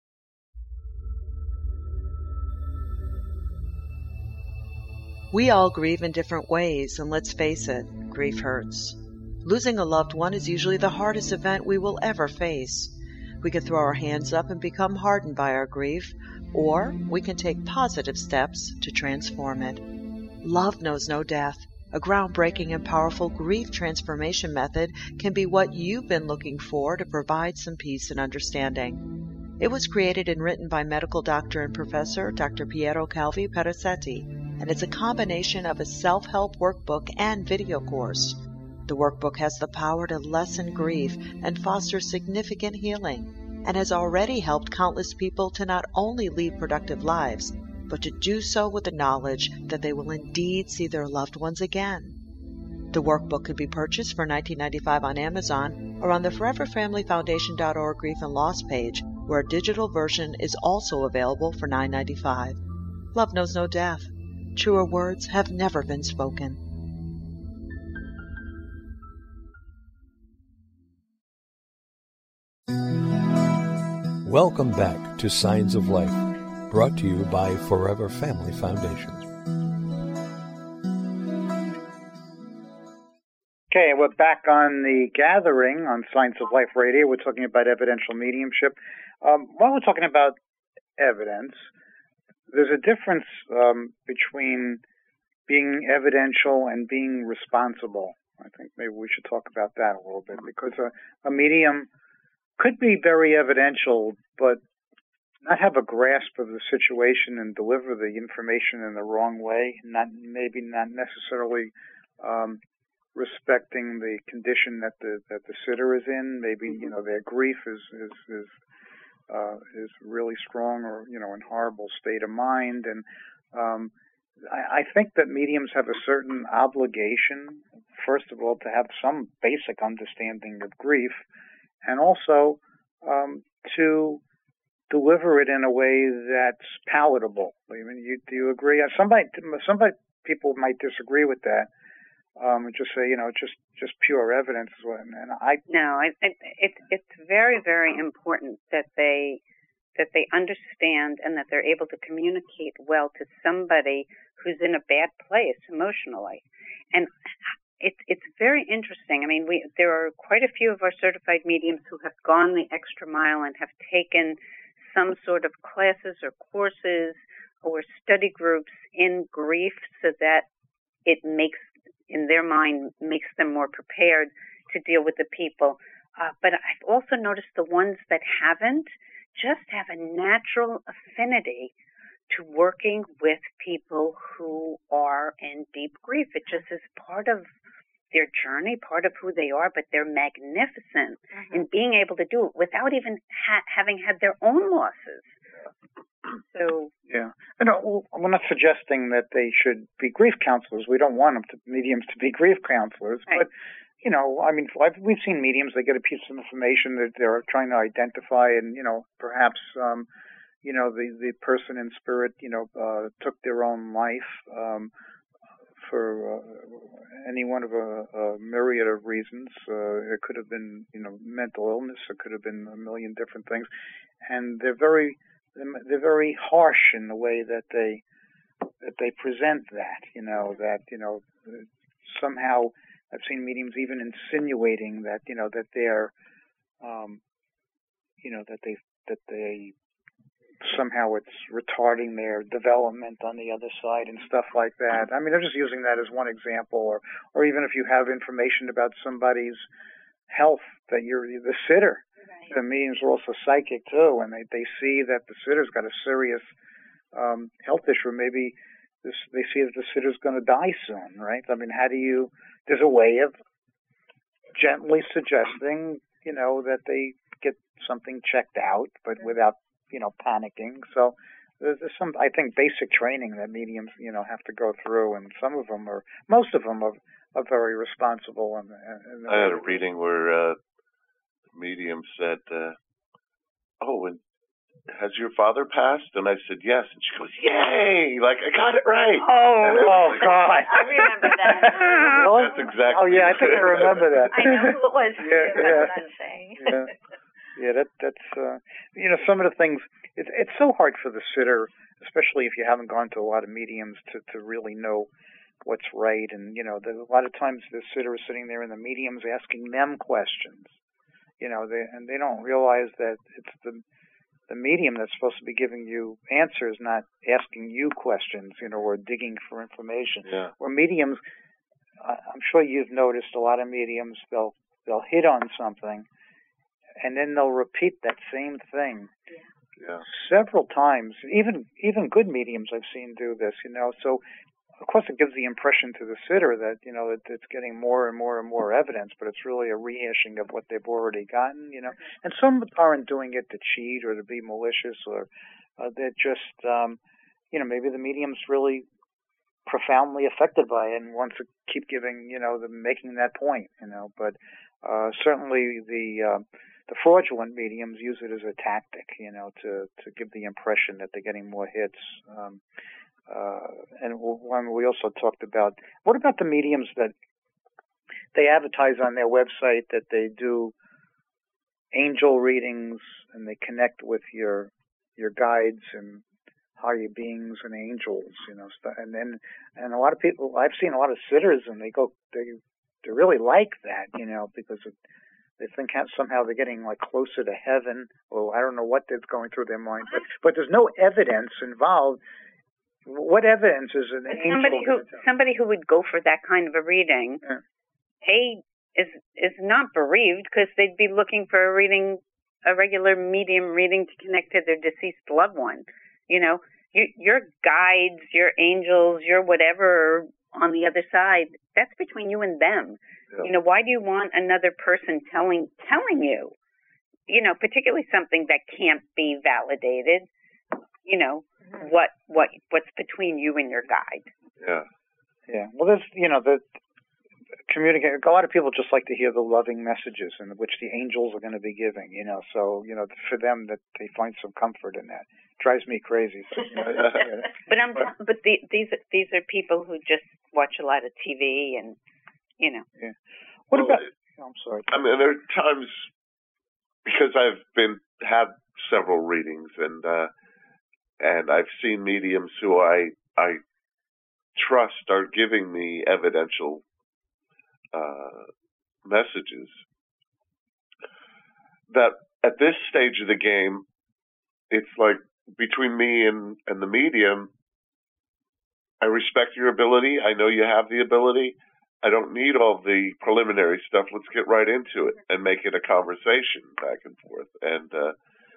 We all grieve in different ways, and let's face it, grief hurts. Losing a loved one is usually the hardest event we will ever face. We can throw our hands up and become hardened by our grief, or we can take positive steps to transform it. Love knows no death. A groundbreaking and powerful grief transformation method can be what you've been looking for to provide some peace and understanding. It was created and written by medical doctor and professor Doctor Piero Calvi Perazzetti, and it's a combination of a self-help workbook and video course. The workbook has the power to lessen grief and foster significant healing, and has already helped countless people to not only lead productive lives, but to do so with the knowledge that they will indeed see their loved ones again. The workbook can be purchased for nineteen ninety-five dollars on Amazon or on the forever family foundation dot org Grief and Loss page, where a digital version is also available for nine ninety-five. Love knows no death. Truer words have never been spoken. Welcome back to Signs of Life, brought to you by Forever Family Foundation. Okay, we're back on the gathering on Signs of Life Radio. We're talking about evidential mediumship. Um, while we're talking about evidence, there's a difference um, between being evidential and being responsible. I think maybe we should talk about that a little bit, because a, a medium could be very evidential, but not have a grasp of the situation and deliver the information in the wrong way, not maybe not necessarily um, respecting the condition that the that the sitter is in. Maybe you know their grief is is is uh, is really strong, or you know in horrible state of mind. And um, I, I think that mediums have a certain obligation, first of all, to have some basic understanding of grief, and also um, to deliver it in a way that's palatable. I mean, you, do you agree? Somebody, somebody, people might disagree with that. Um, and just say, you know, just just pure evidence is what. And I no, I, I, it's it's very very important that they that they understand and that they're able to communicate well to somebody who's in a bad place emotionally. And It's it's very interesting. I mean, we there are quite a few of our certified mediums who have gone the extra mile and have taken some sort of classes or courses or study groups in grief, so that it makes, in their mind, makes them more prepared to deal with the people. Uh, but I've also noticed the ones that haven't just have a natural affinity to working with people who are in deep grief. It just is part of their journey, part of who they are, but they're magnificent mm-hmm. in being able to do it without even ha- having had their own losses. So yeah, and we're not suggesting that they should be grief counselors. We don't want them to mediums to be grief counselors, right. But you know, I mean, I've, we've seen mediums. They get a piece of information that they're trying to identify, and you know, perhaps um, you know the the person in spirit, you know, uh, took their own life. Um, for uh, any one of a, a myriad of reasons. Uh, it could have been, you know, mental illness. It could have been a million different things. And they're very, they're very harsh in the way that they, that they present that, you know, that, you know, somehow I've seen mediums even insinuating that, you know, that they're, um, you know, that they, that they, somehow it's retarding their development on the other side and stuff like that. I mean, I'm just using that as one example. Or, or even if you have information about somebody's health, that you're the sitter. Right. The mediums are also psychic too, and they, they see that the sitter's got a serious um, health issue. Maybe this, they see that the sitter's going to die soon, right? I mean, how do you? There's a way of gently suggesting, you know, that they get something checked out, but without, you know, panicking. So there's, there's some, I think, basic training that mediums, you know, have to go through, and some of them are, most of them are, are very responsible. And, and I had a reading where uh, the medium said, uh, "Oh, and has your father passed?" And I said, "Yes." And she goes, "Yay! Like I got it right." Oh, oh God! I remember that. Really? That's exactly. Oh yeah, I think I remember that. I know who it was. Yeah, That's yeah. what I'm saying. Yeah. Yeah, that that's uh, you know, some of the things. It's it's so hard for the sitter, especially if you haven't gone to a lot of mediums, to to really know what's right. And you know, the, a lot of times the sitter is sitting there and the medium's asking them questions. you know, they, and they don't realize that it's the the medium that's supposed to be giving you answers, not asking you questions, you know, or digging for information. Yeah. Or mediums, I'm sure you've noticed a lot of mediums, they'll they'll hit on something, and then they'll repeat that same thing Yeah. several times. Even even good mediums I've seen do this, you know. So, of course, it gives the impression to the sitter that, you know, that it's getting more and more and more evidence, but it's really a rehashing of what they've already gotten, you know. And some aren't doing it to cheat or to be malicious, or uh, they're just, um, you know, maybe the medium's really profoundly affected by it and wants to keep giving, you know, the making that point, you know. But uh, certainly the uh, the fraudulent mediums use it as a tactic, you know, to to give the impression that they're getting more hits. Um, uh, and when we also talked about, what about the mediums that they advertise on their website that they do angel readings and they connect with your your guides and higher beings and angels, you know, stuff. And then, and a lot of people, I've seen a lot of sitters, and they go, they they really like that, you know, because it, they think somehow they're getting like closer to heaven, or I don't know what is going through their mind, but but there's no evidence involved. What evidence is an angel? Somebody who somebody who would go for that kind of a reading, yeah. hey, is is not bereaved, because they'd be looking for a reading, a regular medium reading to connect to their deceased loved one. You know, your, your guides, your angels, your whatever on the other side, that's between you and them. Yeah. You know, why do you want another person telling telling you, you know, particularly something that can't be validated, you know, mm-hmm. what what what's between you and your guide? Yeah. Yeah. Well, there's, you know, the communicate. A lot of people just like to hear the loving messages in which the angels are going to be giving, you know. So, you know, for them, that they find some comfort in that. Drives me crazy. So, you know, yeah. But I'm, but the, these these are people who just watch a lot of T V and, you know. Yeah. What well, about? Oh, I'm sorry. I mean, there are times, because I've been had several readings, and uh, and I've seen mediums who I I trust are giving me evidential uh, messages. That at this stage of the game, it's like, between me and, and the medium, I respect your ability. I know you have the ability. I don't need all the preliminary stuff. Let's get right into it and make it a conversation back and forth. And uh,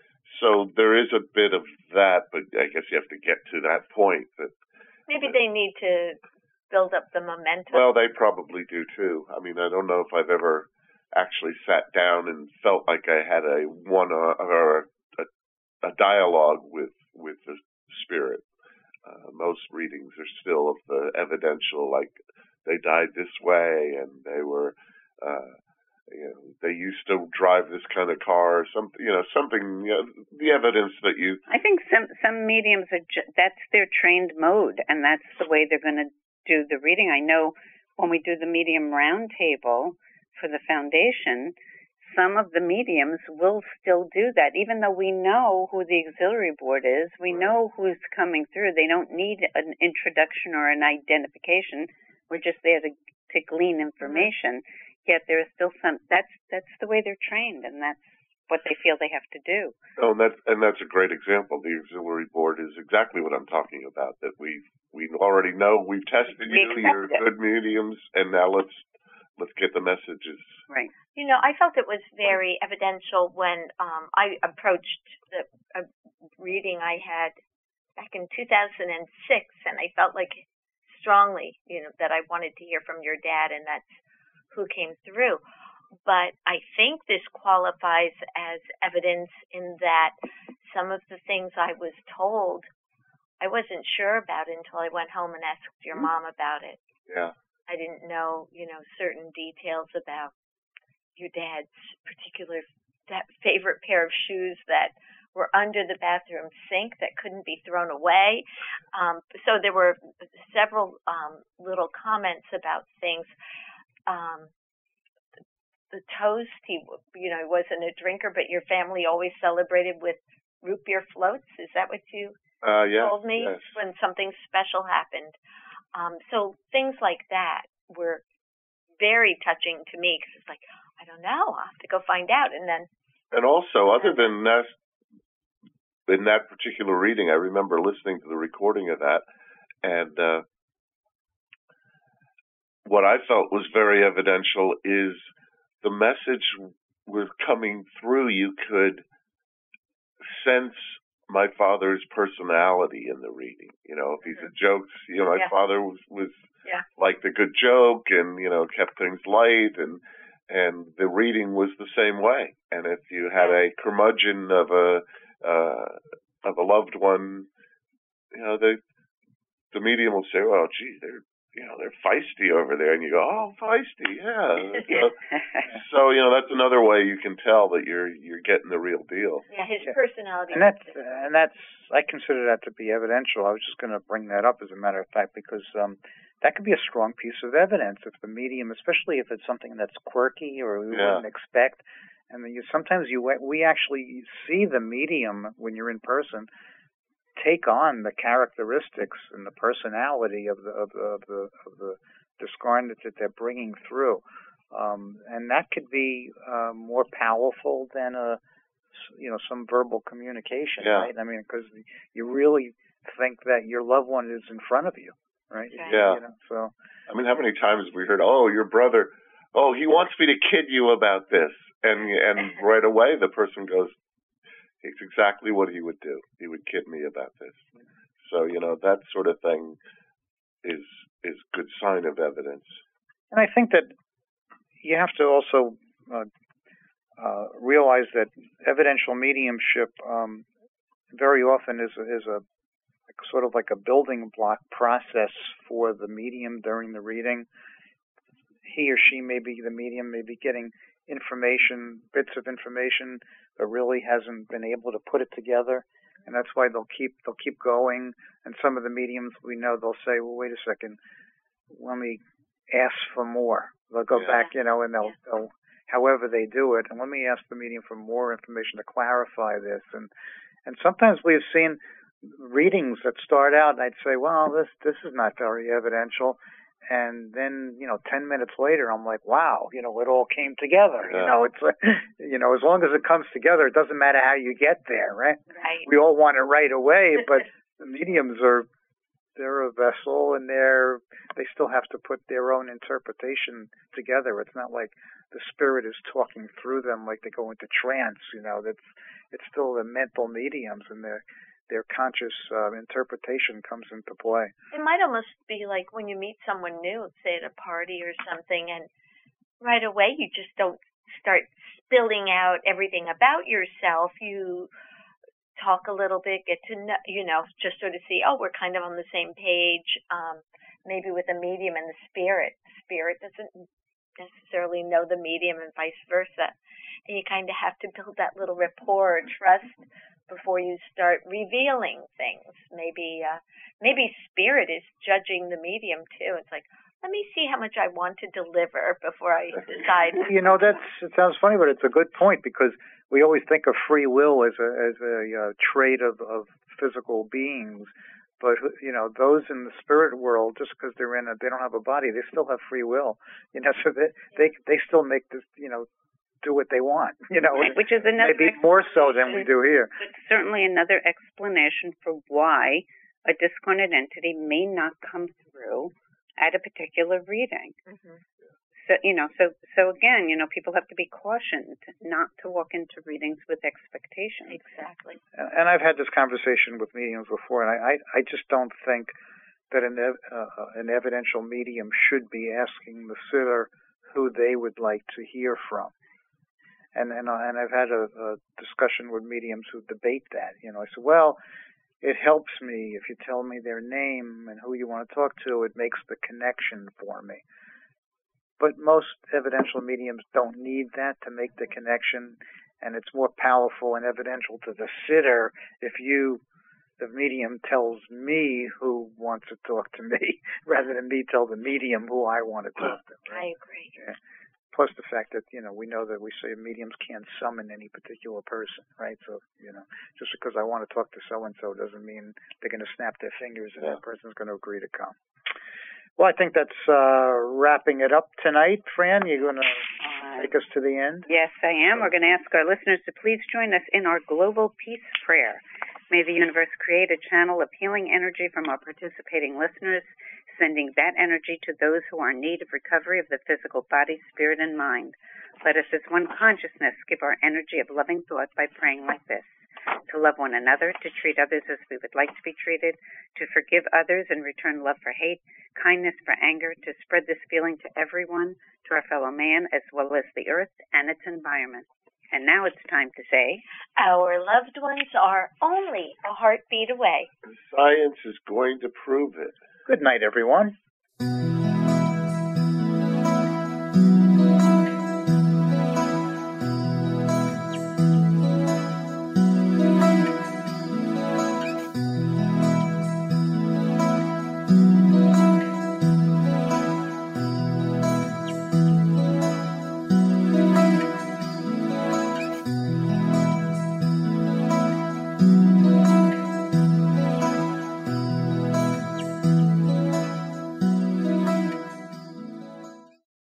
so there is a bit of that, but I guess you have to get to that point. That Maybe they need to build up the momentum. Well, they probably do too. I mean, I don't know if I've ever actually sat down and felt like I had a one or a a dialogue with, with the spirit. Uh, most readings are still of the evidential, like they died this way and they were, uh, you know, they used to drive this kind of car, or something, you know, something, you know, the evidence that you. I think some, some mediums are, ju- that's their trained mode, and that's the way they're going to do the reading. I know when we do the medium roundtable for the foundation, some of the mediums will still do that, even though we know who the auxiliary board is. We know who's coming through. They don't need an introduction or an identification. We're just there to, to glean information. Mm-hmm. Yet there is still some. That's that's the way they're trained, and that's what they feel they have to do. Oh, and that's and that's a great example. The auxiliary board is exactly what I'm talking about. That we we already know. We've tested we you. You're it. good mediums, and now let's let's get the messages. Right. You know, I felt it was very evidential when um, I approached the a reading I had back in two thousand six, and I felt like strongly, you know, that I wanted to hear from your dad, and that's who came through. But I think this qualifies as evidence in that some of the things I was told, I wasn't sure about until I went home and asked your mom about it. Yeah. I didn't know, you know, certain details about your dad's particular that favorite pair of shoes that were under the bathroom sink that couldn't be thrown away. Um, so there were several um, little comments about things. Um, the, the toast, he, you know, wasn't a drinker, but your family always celebrated with root beer floats. Is that what you uh, yes, told me yes. when something special happened? Um, so things like that were very touching to me, because it's like, I don't know. I'll have to go find out. And then. And also, other than that, in that particular reading, I remember listening to the recording of that, and uh, what I felt was very evidential is the message was coming through. You could sense my father's personality in the reading. You know, if he's a joke, you know, my yeah. father was, was yeah. liked a good joke and, you know, kept things light, and and the reading was the same way. And if you had a curmudgeon of a uh, of a loved one, you know, the the medium will say, "Well, gee, they're you know they're feisty over there," and you go, "Oh, feisty, yeah." So, so you know that's another way you can tell that you're you're getting the real deal. Yeah, his personality. And that's and that's I consider that to be evidential. I was just going to bring that up as a matter of fact because um, that could be a strong piece of evidence if the medium, especially if it's something that's quirky or we yeah. wouldn't expect. And you, sometimes you we actually see the medium when you're in person take on the characteristics and the personality of the of the of the, of the discarnate that they're bringing through, um, and that could be uh, more powerful than a you know some verbal communication, yeah. right? I mean, because you really think that your loved one is in front of you, right? Yeah. You know, so I mean, how many times have we heard, "Oh, your brother, oh, he wants me to kid you about this," and and right away the person goes, "It's exactly what he would do. He would kid me about this." So, you know, that sort of thing is is good sign of evidence. And I think that you have to also uh, uh, realize that evidential mediumship um, very often is is a sort of like a building block process for the medium during the reading. He or she may be the medium, may be getting information, bits of information, but really hasn't been able to put it together, and that's why they'll keep they'll keep going. And some of the mediums we know they'll say, "Well, wait a second, let me ask for more." They'll go yeah. back, you know, and they'll, they'll however they do it, and let me ask the medium for more information to clarify this. And and sometimes we've seen readings that start out, and I'd say, "Well, this this is not very evidential." And then, you know, ten minutes later, I'm like, wow, you know, it all came together. Yeah. You know, it's, like, you know, as long as it comes together, it doesn't matter how you get there, right? Right. We all want it right away, but the mediums are, they're a vessel, and they're, they still have to put their own interpretation together. It's not like the spirit is talking through them like they go into trance, you know, that's, it's still the mental mediums, and they're, their conscious uh, interpretation comes into play. It might almost be like when you meet someone new, say at a party or something, and right away you just don't start spilling out everything about yourself. You talk a little bit, get to know, you know, just sort of see, oh, we're kind of on the same page, um, maybe with the medium and the spirit. The spirit doesn't necessarily know the medium and vice versa. And you kind of have to build that little rapport or trust before you start revealing things. Maybe uh, maybe spirit is judging the medium too. It's like, let me see how much I want to deliver before I decide. You know, that's it sounds funny, but it's a good point, because we always think of free will as a as a uh, trait of, of physical beings. But you know, those in the spirit world, just because they're in a, they don't have a body, they still have free will. You know, so they they they still make this, you know, do what they want, you know, right, which is another maybe more so than we do here. But certainly another explanation for why a discarnate entity may not come through at a particular reading. Mm-hmm. So, you know, so so again, you know, people have to be cautioned not to walk into readings with expectations. Exactly. And I've had this conversation with mediums before, and I, I, I just don't think that an, uh, an evidential medium should be asking the sitter who they would like to hear from. And and, and I've had a, a discussion with mediums who debate that. You know, I said, well, it helps me if you tell me their name and who you want to talk to. It makes the connection for me. But most evidential mediums don't need that to make the connection, and it's more powerful and evidential to the sitter if you, the medium, tells me who wants to talk to me rather than me tell the medium who I want to talk to. I Right? agree. Yeah. Plus the fact that, you know, we know that we say mediums can't summon any particular person, right? So, you know, just because I want to talk to so-and-so doesn't mean they're going to snap their fingers and yeah. that person's going to agree to come. Well, I think that's uh, wrapping it up tonight. Fran, you're going to take us to the end? Yes, I am. We're going to ask our listeners to please join us in our global peace prayer. May the universe create a channel of healing energy from our participating listeners, sending that energy to those who are in need of recovery of the physical body, spirit, and mind. Let us as one consciousness give our energy of loving thought by praying like this. To love one another, to treat others as we would like to be treated, to forgive others and return love for hate, kindness for anger, to spread this feeling to everyone, to our fellow man, as well as the earth and its environment. And now it's time to say, our loved ones are only a heartbeat away. Science is going to prove it. Good night, everyone.